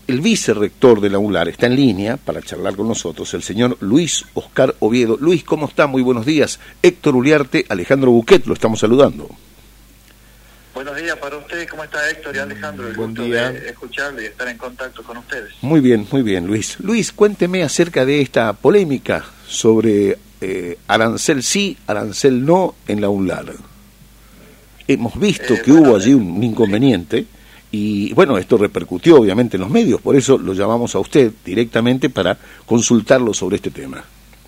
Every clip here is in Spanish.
el vicerrector de la UNLAR está en línea para charlar con nosotros, el señor Luis Oscar Oviedo. Luis, ¿cómo está? Muy buenos días. Héctor Uliarte, Alejandro Buquet, lo estamos saludando. Buenos días para usted, ¿cómo está Héctor y Alejandro? El gusto de escucharlo y estar en contacto con ustedes. Muy bien, Luis. Luis, cuénteme acerca de esta polémica sobre arancel sí, arancel no en la UNLAR. Hemos visto que hubo allí un inconveniente y, bueno, esto repercutió obviamente en los medios, por eso lo llamamos a usted directamente para consultarlo sobre este tema.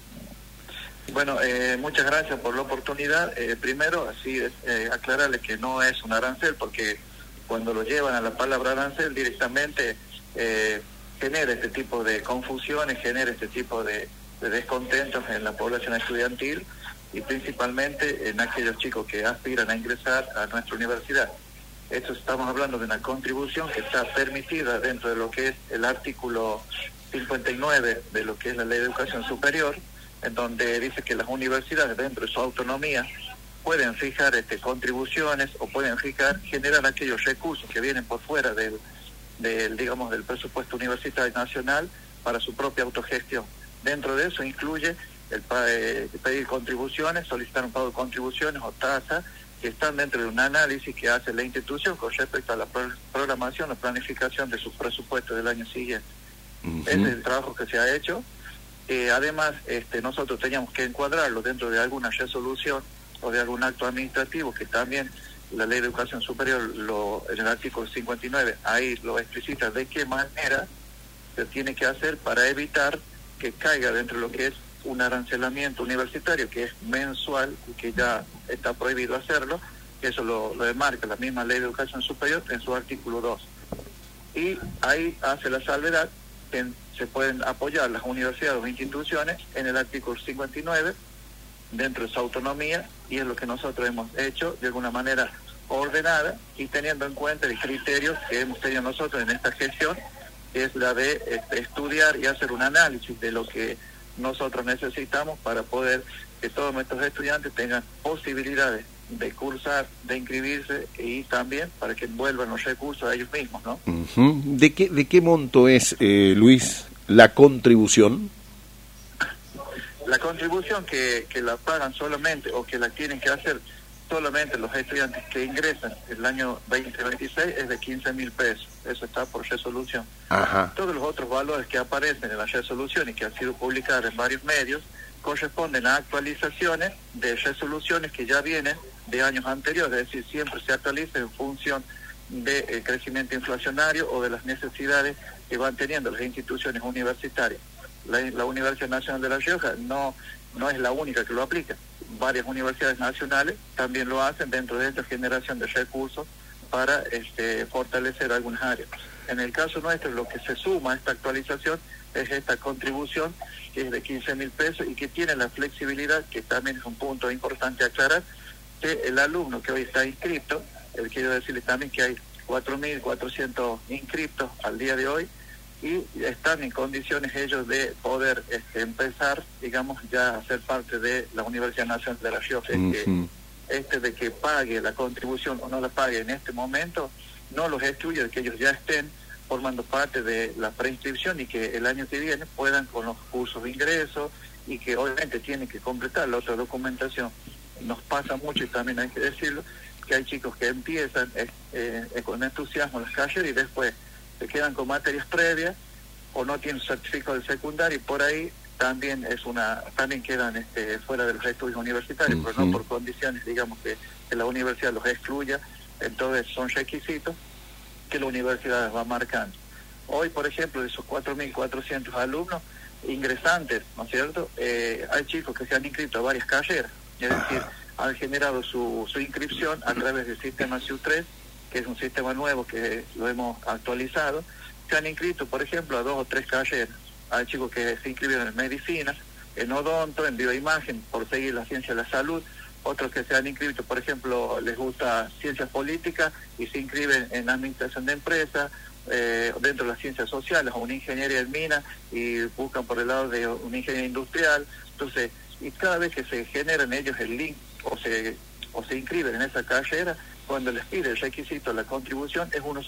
Bueno, muchas gracias por la oportunidad. Primero, así aclararle que no es un arancel, porque cuando lo llevan a la palabra arancel directamente genera este tipo de confusiones, genera este tipo de descontentos en la población estudiantil y principalmente en aquellos chicos que aspiran a ingresar a nuestra universidad. Esto estamos hablando de una contribución que está permitida dentro de lo que es el artículo 59 de lo que es la Ley de Educación Superior, en donde dice que las universidades dentro de su autonomía pueden fijar contribuciones o pueden generar aquellos recursos que vienen por fuera del presupuesto universitario nacional para su propia autogestión. Dentro de eso incluye el pedir contribuciones, solicitar un pago de contribuciones o tasas que están dentro de un análisis que hace la institución con respecto a la programación o planificación de sus presupuestos del año siguiente. Ese es el trabajo que se ha hecho. Además, nosotros teníamos que encuadrarlo dentro de alguna resolución o de algún acto administrativo que también la Ley de Educación Superior, en el artículo 59, ahí lo explicita de qué manera se tiene que hacer para evitar que caiga dentro de lo que es un arancelamiento universitario que es mensual y que ya está prohibido hacerlo, que eso lo demarca la misma Ley de Educación Superior en su artículo 2. Y ahí hace la salvedad que se pueden apoyar las universidades o instituciones en el artículo 59 dentro de su autonomía, y es lo que nosotros hemos hecho de alguna manera ordenada y teniendo en cuenta el criterio que hemos tenido nosotros en esta gestión, que es la de estudiar y hacer un análisis de lo que nosotros necesitamos para poder que todos nuestros estudiantes tengan posibilidades de cursar, de inscribirse y también para que vuelvan los recursos a ellos mismos, ¿no? ¿De qué monto es, Luis, la contribución? La contribución que la pagan solamente o que la tienen que hacer solamente los estudiantes que ingresan el año 2026 es de 15.000 pesos. Eso está por resolución. Ajá. Todos los otros valores que aparecen en la resolución y que han sido publicados en varios medios corresponden a actualizaciones de resoluciones que ya vienen de años anteriores, es decir, siempre se actualiza en función del crecimiento inflacionario o de las necesidades que van teniendo las instituciones universitarias. La Universidad Nacional de La Rioja no es la única que lo aplica. Varias universidades nacionales también lo hacen dentro de esta generación de recursos para fortalecer algunas áreas. En el caso nuestro, lo que se suma a esta actualización es esta contribución, que es de 15.000 pesos y que tiene la flexibilidad, que también es un punto importante aclarar, que el alumno que hoy está inscrito, quiero decirles también que hay 4.400 inscriptos al día de hoy, y están en condiciones ellos de poder empezar, digamos, ya a ser parte de la Universidad Nacional de La Rioja. De que pague la contribución o no la pague en este momento, no los excluye de que ellos ya estén formando parte de la preinscripción y que el año que viene puedan con los cursos de ingreso y que obviamente tienen que completar la otra documentación. Nos pasa mucho, y también hay que decirlo, que hay chicos que empiezan con entusiasmo las carreras y después se quedan con materias previas o no tienen certificado de secundario y por ahí también quedan fuera de los estudios universitarios, pero no por condiciones, digamos, que la universidad los excluya. Entonces son requisitos que la universidad va marcando. Hoy, por ejemplo, de esos 4.400 alumnos ingresantes, ¿no es cierto?, hay chicos que se han inscrito a varias carreras, es decir, han generado su inscripción a través del sistema SIU3, que es un sistema nuevo que lo hemos actualizado. Se han inscrito, por ejemplo, a 2 o 3 carreras. Hay chicos que se inscribieron en medicina, en odonto, en bioimagen, por seguir la ciencia de la salud. Otros que se han inscrito, por ejemplo, les gusta ciencias políticas y se inscriben en administración de empresas, dentro de las ciencias sociales, o una ingeniería en mina y buscan por el lado de una ingeniería industrial. Entonces, y cada vez que se generan ellos el link o se inscriben en esa carrera, cuando les pide el requisito, la contribución es uno solo.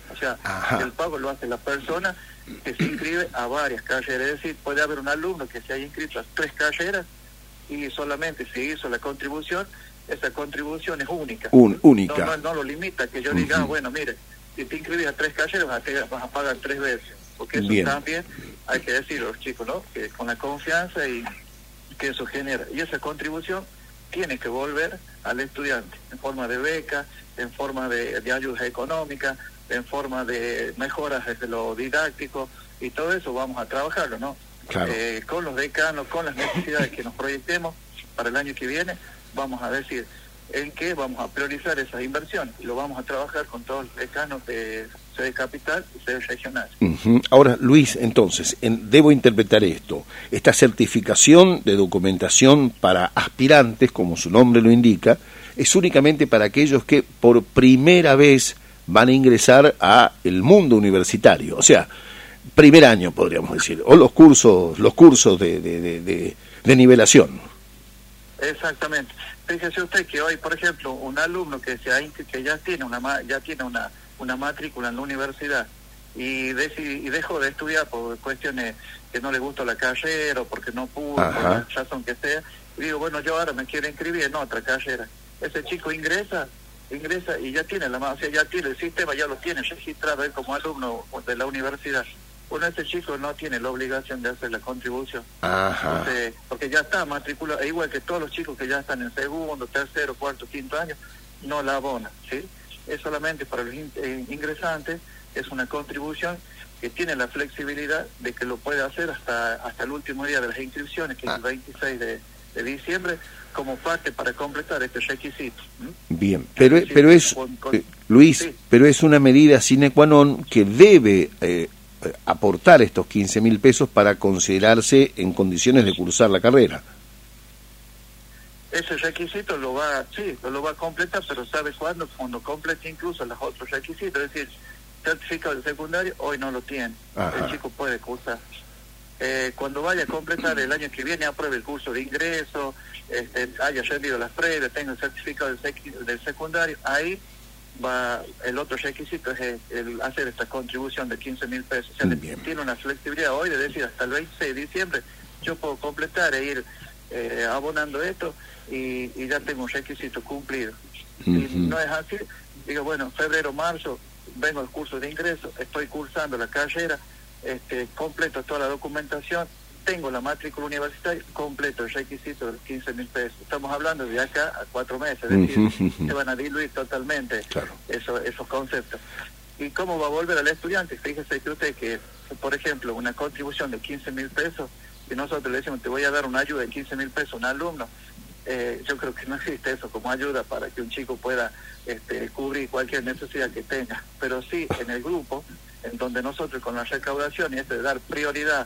O sea, Ajá. el pago lo hace la persona que se inscribe a varias carreras. Es decir, puede haber un alumno que se haya inscrito a 3 carreras y solamente se hizo la contribución. Esa contribución es única. Única. No lo limita, que yo diga, bueno, mire, si te inscribes a 3 carreras vas a pagar 3 veces. Porque eso Bien. también hay que decirlo a los chicos, ¿no? Que con la confianza y que eso genera. Y esa contribución tiene que volver al estudiante en forma de beca, en forma de ayudas económicas, en forma de mejoras desde lo didáctico, y todo eso vamos a trabajarlo, ¿no? Claro. Con los decanos, con las necesidades que nos proyectemos para el año que viene, vamos a decir en qué vamos a priorizar esas inversiones, y lo vamos a trabajar con todos los decanos de sede capital y sede regional. Ahora, Luis, entonces, debo interpretar esto. Esta certificación de documentación para aspirantes, como su nombre lo indica, es únicamente para aquellos que por primera vez van a ingresar a el mundo universitario, o sea, primer año podríamos decir, o los cursos de nivelación. Exactamente. Fíjese usted que hoy, por ejemplo, un alumno que ya tiene una matrícula en la universidad y dejó de estudiar por cuestiones que no le gustó la carrera o porque no pudo, por la razón que sea, y digo, bueno, yo ahora me quiero inscribir en otra carrera. Ese chico ingresa y ya tiene o sea, ya tiene el sistema, ya lo tiene registrado él como alumno de la universidad. Bueno, ese chico no tiene la obligación de hacer la contribución. Entonces, porque ya está matriculado, e igual que todos los chicos que ya están en segundo, tercero, cuarto, quinto año, no la abonan, ¿sí? Es solamente para los ingresantes, es una contribución que tiene la flexibilidad de que lo puede hacer hasta el último día de las inscripciones, que es el 26 de diciembre, como parte para completar este requisito. Bien, pero es, Luis, sí, pero es una medida sine qua non que debe aportar estos 15.000 pesos para considerarse en condiciones de cursar la carrera. Ese requisito lo va a completar, pero ¿sabe cuándo? Cuando complete incluso los otros requisitos, es decir, certificado de secundario, hoy no lo tiene. El chico puede cursar. Cuando vaya a completar el año que viene, apruebe el curso de ingreso, haya rendido las pruebas, tenga el certificado del secundario, ahí va el otro requisito, es el hacer esta contribución de 15.000 pesos. O sea, tiene una flexibilidad hoy de decir hasta el 26 de diciembre yo puedo completar e ir abonando esto y ya tengo un requisito cumplido. Si no es así, digo, bueno, febrero, marzo, vengo al curso de ingreso, estoy cursando la carrera, completo toda la documentación, tengo la matrícula universitaria, completo el requisito de los 15.000 pesos. Estamos hablando de acá a 4 meses, es decir, se van a diluir totalmente esos conceptos. ¿Y cómo va a volver al estudiante? Fíjese que usted que, por ejemplo, una contribución de 15.000 pesos, si nosotros le decimos, te voy a dar una ayuda de 15.000 pesos a un alumno, yo creo que no existe eso como ayuda para que un chico pueda cubrir cualquier necesidad que tenga, pero sí en el grupo, en donde nosotros con la recaudación y de dar prioridad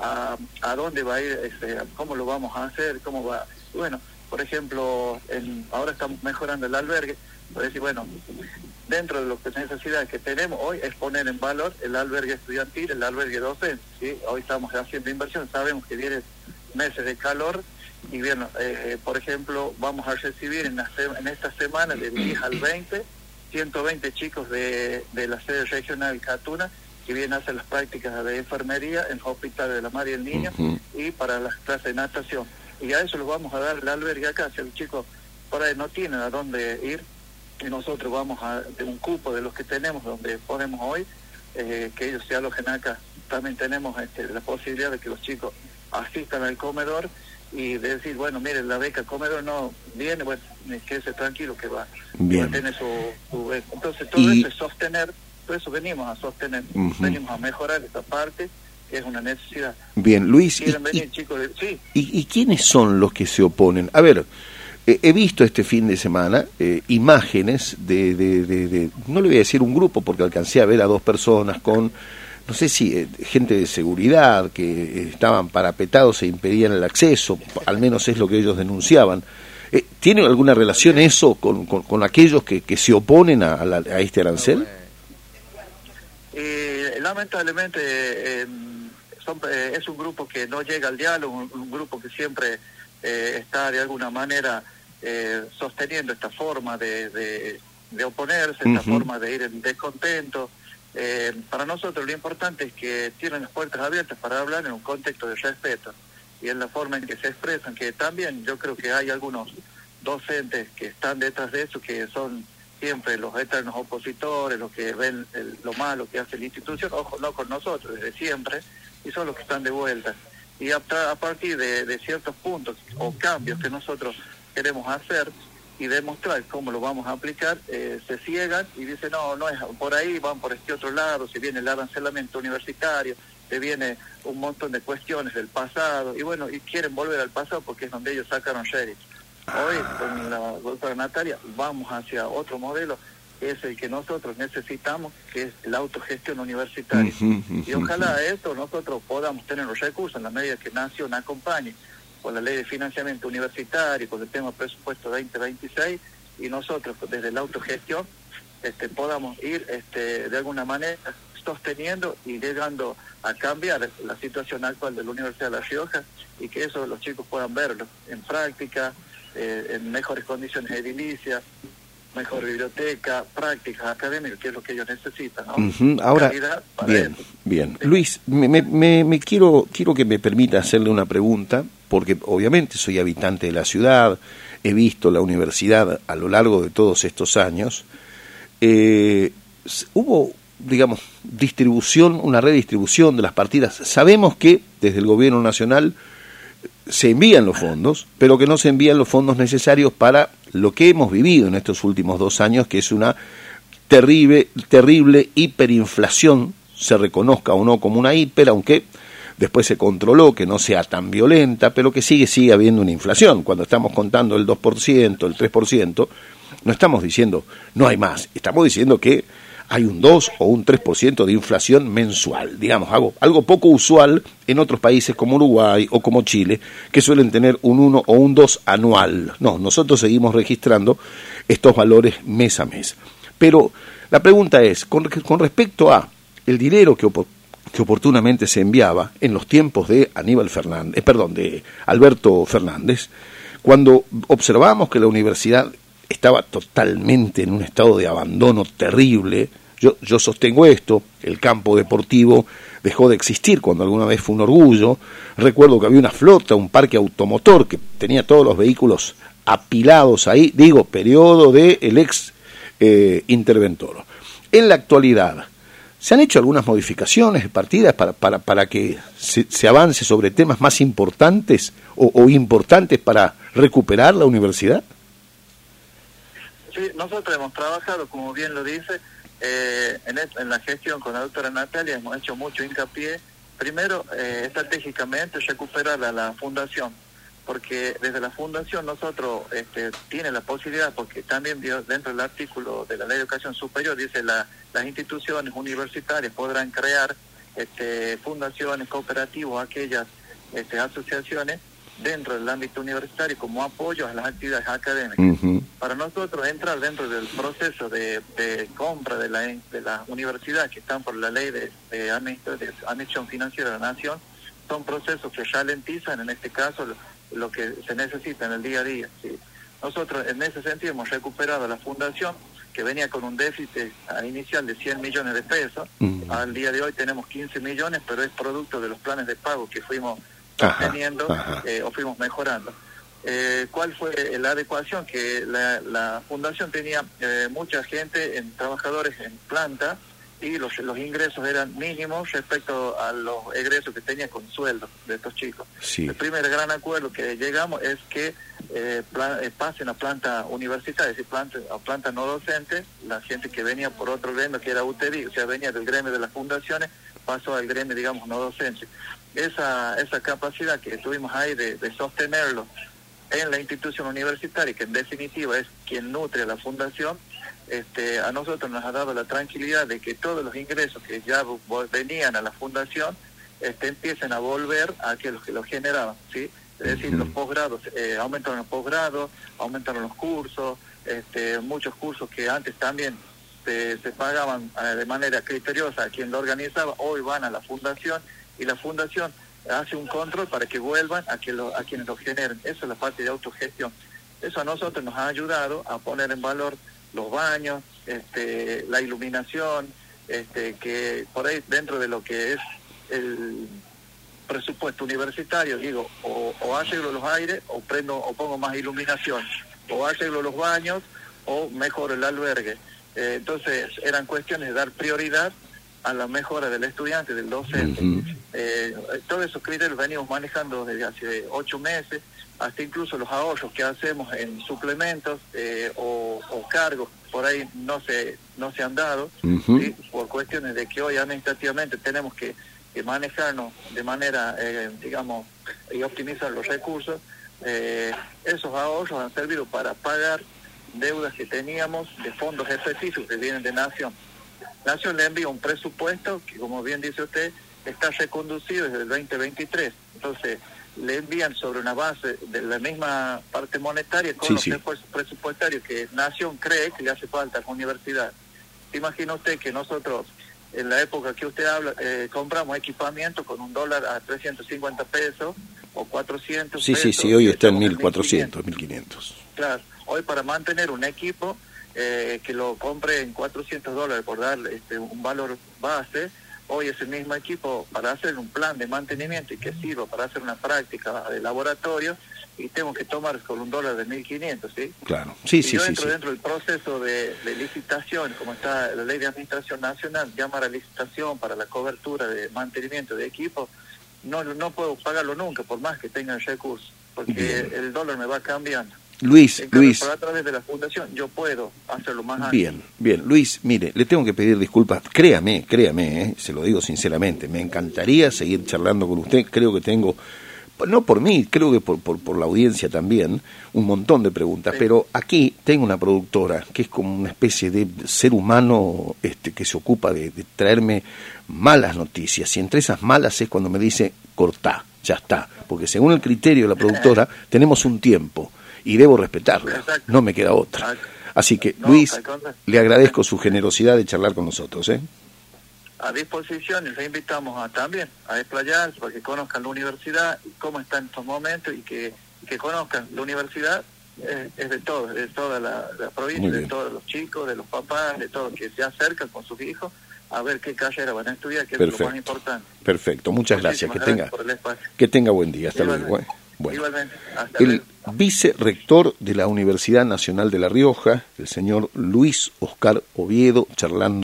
a dónde va a ir, cómo lo vamos a hacer, cómo va. Bueno, por ejemplo, ahora estamos mejorando el albergue, por decir, bueno, dentro de las necesidades que tenemos hoy es poner en valor el albergue estudiantil, el albergue docente, ¿sí? Hoy estamos haciendo inversión, sabemos que vienen meses de calor y bien, por ejemplo, vamos a recibir en esta semana del 10 al 20, 120 chicos de la sede regional Catuna que vienen a hacer las prácticas de enfermería en el Hospital de la Madre y el Niño y para las clases de natación. Y a eso les vamos a dar el albergue acá, si los chicos por ahí no tienen a dónde ir, y nosotros vamos de un cupo de los que tenemos donde ponemos hoy, que ellos se alojen acá. También tenemos la posibilidad de que los chicos asistan al comedor y de decir, bueno, miren, la beca comedor no viene, bueno, quédese tranquilo que va a tener su beca. Entonces todo eso es sostener, todo eso venimos a sostener, venimos a mejorar esta parte, que es una necesidad. Bien, Luis, ¿quieren venir, chicos? Sí. ¿Y quiénes son los que se oponen? A ver, he visto este fin de semana imágenes de, no le voy a decir un grupo, porque alcancé a ver a 2 personas con, no sé si gente de seguridad, que estaban parapetados e impedían el acceso, al menos es lo que ellos denunciaban. ¿Tiene alguna relación eso con aquellos que se oponen a este arancel? Lamentablemente es un grupo que no llega al diálogo, un grupo que siempre está de alguna manera sosteniendo esta forma de oponerse, esta forma de ir en descontento, Para nosotros lo importante es que tienen las puertas abiertas para hablar en un contexto de respeto y en la forma en que se expresan, que también yo creo que hay algunos docentes que están detrás de eso, que son siempre los eternos opositores, los que ven lo malo que hace la institución, ojo, no con nosotros, desde siempre, y son los que están de vuelta. Y a partir de ciertos puntos o cambios que nosotros queremos hacer y demostrar cómo lo vamos a aplicar, se ciegan y dicen, no es por ahí, van por este otro lado, se viene el arancelamiento universitario, se viene un montón de cuestiones del pasado, y bueno, y quieren volver al pasado porque es donde ellos sacaron sheriff. Hoy, con la doctora Natalia, vamos hacia otro modelo, que es el que nosotros necesitamos, que es la autogestión universitaria. Y ojalá esto nosotros podamos tener los recursos en la medida que Nación acompañe con la ley de financiamiento universitario, con el tema presupuesto 2026, y nosotros desde la autogestión podamos ir de alguna manera sosteniendo y llegando a cambiar la situación actual de la Universidad de La Rioja, y que eso los chicos puedan verlo en práctica, en mejores condiciones edilicias, mejor biblioteca, prácticas académicas, que es lo que ellos necesitan, ¿no? Ahora, bien. Luis, me quiero que me permita hacerle una pregunta, porque obviamente soy habitante de la ciudad, he visto la universidad a lo largo de todos estos años. Hubo, digamos, una redistribución de las partidas. Sabemos que desde el gobierno nacional se envían los fondos, pero que no se envían los fondos necesarios para lo que hemos vivido en estos últimos 2 años, que es una terrible hiperinflación, se reconozca o no como una hiper, aunque después se controló que no sea tan violenta, pero que sigue habiendo una inflación. Cuando estamos contando el 2%, el 3%, no estamos diciendo no hay más, estamos diciendo que hay un 2 o un 3% de inflación mensual, digamos, algo poco usual en otros países como Uruguay o como Chile, que suelen tener un 1 o un 2 anual. No, nosotros seguimos registrando estos valores mes a mes. Pero la pregunta es, con respecto a el dinero que oportunamente se enviaba en los tiempos de de Alberto Fernández, cuando observamos que la universidad estaba totalmente en un estado de abandono terrible. Yo sostengo esto, el campo deportivo dejó de existir cuando alguna vez fue un orgullo. Recuerdo que había una flota, un parque automotor que tenía todos los vehículos apilados ahí, periodo del ex interventor. En la actualidad, ¿se han hecho algunas modificaciones de partidas para que se avance sobre temas más importantes o importantes para recuperar la universidad? Sí, nosotros hemos trabajado, como bien lo dice, en la gestión con la doctora Natalia, hemos hecho mucho hincapié, primero, estratégicamente, recuperar a la fundación, porque desde la fundación nosotros tiene la posibilidad, porque también dentro del artículo de la Ley de Educación Superior dice las instituciones universitarias podrán crear fundaciones, cooperativas, aquellas asociaciones dentro del ámbito universitario como apoyo a las actividades académicas. Para nosotros entrar dentro del proceso de compra de la universidad, que están por la ley de admisión financiera de la Nación, son procesos que ralentizan, en este caso, lo que se necesita en el día a día. ¿Sí? Nosotros en ese sentido hemos recuperado la fundación, que venía con un déficit inicial de 100 millones de pesos. Al día de hoy tenemos 15 millones, pero es producto de los planes de pago que fuimos teniendo o fuimos mejorando. ¿Cuál fue la adecuación? Que la fundación tenía mucha gente, trabajadores en planta, y los ingresos eran mínimos respecto a los egresos que tenía con sueldo de estos chicos. Sí. El primer gran acuerdo que llegamos es que pasen a planta universitaria, es decir, a planta no docente, la gente que venía por otro gremio, que era UTEDI, o sea, venía del gremio de las fundaciones, pasó al gremio, digamos, no docente. Esa capacidad que tuvimos ahí de sostenerlo en la institución universitaria, que en definitiva es quien nutre a la fundación, a nosotros nos ha dado la tranquilidad de que todos los ingresos que ya venían a la fundación empiecen a volver a aquellos que los generaban, ¿sí? Es decir, los posgrados, aumentaron los posgrados, aumentaron los cursos, muchos cursos que antes también se pagaban de manera criteriosa a quien lo organizaba, hoy van a la fundación, y la fundación hace un control para que vuelvan a quienes los generen. Esa es la parte de autogestión. Eso a nosotros nos ha ayudado a poner en valor los baños, la iluminación, que por ahí dentro de lo que es el presupuesto universitario, digo, o arreglo los aires, o pongo más iluminación, o arreglo los baños, o mejoro el albergue. Entonces eran cuestiones de dar prioridad a la mejora del estudiante, del docente. Todos esos criterios venimos manejando desde hace 8 meses, hasta incluso los ahorros que hacemos en suplementos o cargos por ahí no se han dado, ¿sí? Por cuestiones de que hoy administrativamente tenemos que manejarnos de manera, digamos, y optimizar los recursos. Esos ahorros han servido para pagar deudas que teníamos de fondos específicos que vienen de Nación. Nación le envía un presupuesto que, como bien dice usted, está reconducido desde el 2023. Entonces, le envían sobre una base de la misma parte monetaria con los esfuerzos presupuestarios que Nación cree que le hace falta a la universidad. ¿Se imagina usted que nosotros, en la época que usted habla, compramos equipamiento con $1 a 350 pesos o 400 pesos? Sí, hoy está en 1.400, 1.500. Claro, hoy para mantener un equipo que lo compre en $400 por darle un valor base, hoy ese mismo equipo para hacer un plan de mantenimiento y que sirva para hacer una práctica de laboratorio, y tengo que tomar con $1 de 1.500, ¿sí? Claro, sí. Dentro del proceso de licitación, como está la Ley de Administración Nacional, llamar a licitación para la cobertura de mantenimiento de equipos, no puedo pagarlo nunca, por más que tenga recursos, porque el dólar me va cambiando. Luis. Por a través de la fundación yo puedo hacerlo más antes. Bien. Luis, mire, le tengo que pedir disculpas. Créame, se lo digo sinceramente. Me encantaría seguir charlando con usted. Creo que tengo, no por mí, creo que por la audiencia también, un montón de preguntas. Sí. Pero aquí tengo una productora que es como una especie de ser humano que se ocupa de traerme malas noticias. Y entre esas malas es cuando me dice, cortá, ya está. Porque según el criterio de la productora, tenemos un tiempo. Y debo respetarlo, no me queda otra. Así que, Luis, le agradezco su generosidad de charlar con nosotros. A disposición, y les invitamos también a desplayarse para que conozcan la universidad, cómo está en estos momentos, y que conozcan la universidad. Es de todos, de toda la provincia, de todos los chicos, de los papás, de todos que se acercan con sus hijos a ver qué carrera van a estudiar, que es lo más importante. Perfecto, muchas gracias. Que tenga buen día. Hasta luego. Bueno, el vicerrector de la Universidad Nacional de La Rioja, el señor Luis Oscar Oviedo, charlando